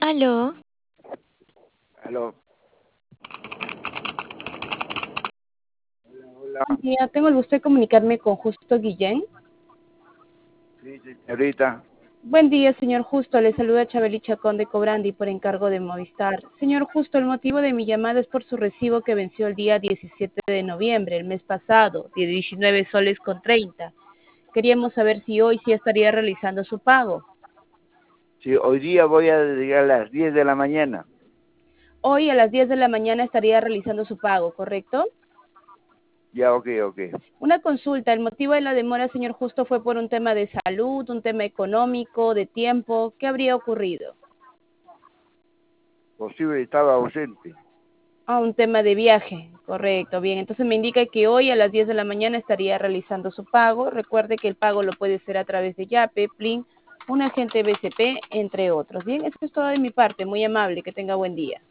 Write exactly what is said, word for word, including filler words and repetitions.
Aló. Aló. Hola, Buen día, tengo el gusto de comunicarme con Justo Guillén. sí, señorita. Buen día, señor Justo. Le saluda Chabeli Chacón de Cobrandi por encargo de Movistar. Señor Justo, el motivo de mi llamada es por su recibo que venció el día diecisiete de noviembre, el mes pasado, de diecinueve soles con treinta. Queríamos saber si hoy sí estaría realizando su pago. Sí, hoy día voy a llegar a las diez de la mañana. Hoy a las diez de la mañana estaría realizando su pago, ¿correcto? Ya, ok, ok. Una consulta, el motivo de la demora, señor Justo, fue por un tema de salud, un tema económico, de tiempo. ¿Qué habría ocurrido? Posible, estaba ausente. Ah, un tema de viaje, correcto, bien. Entonces me indica que hoy a las diez de la mañana estaría realizando su pago. Recuerde que el pago lo puede hacer a través de Yape, Plin, un agente B C P, entre otros. Bien, esto es todo de mi parte. Muy amable, que tenga buen día.